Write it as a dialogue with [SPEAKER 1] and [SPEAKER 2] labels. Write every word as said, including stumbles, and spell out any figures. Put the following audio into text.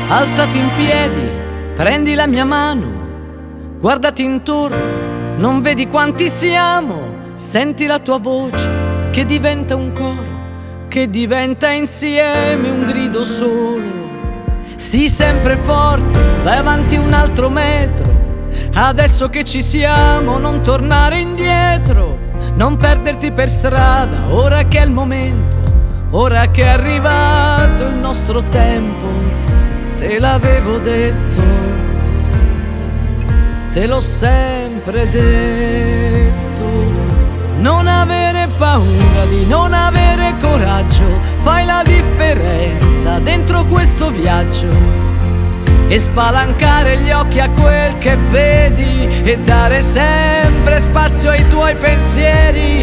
[SPEAKER 1] Alzati in piedi, prendi la mia mano, guardati intorno, non vedi quanti siamo? Senti la tua voce che diventa un coro, che diventa insieme un grido solo. Sii sempre forte, vai avanti un altro metro, adesso che ci siamo non tornare indietro, non perderti per strada, ora che è il momento, ora che è arrivato il nostro tempo. Te l'avevo detto, te l'ho sempre detto. Non avere paura di non avere coraggio, fai la differenza dentro questo viaggio. E spalancare gli occhi a quel che vedi e dare sempre spazio ai tuoi pensieri.